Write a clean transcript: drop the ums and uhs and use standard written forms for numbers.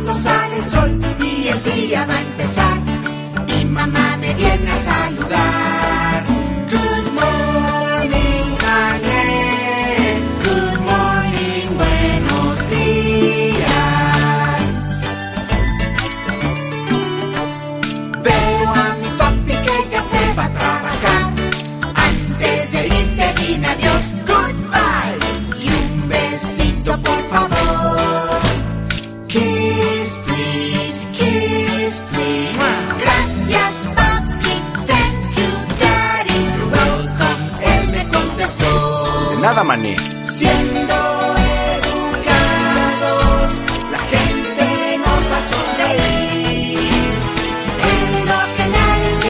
no sale el sol y el día va a empezar. Mi mamá me viene a saludar. Good morning, honey. Good morning, buenos días. Veo a mi papi que ya se va a trabajar. Antes de irte dime adiós, goodbye. Y un besito por favor. Kiss, please, kiss, please. Gracias, papi, thank you, daddy. You're welcome, él me contestó. De nada, maní. Siempre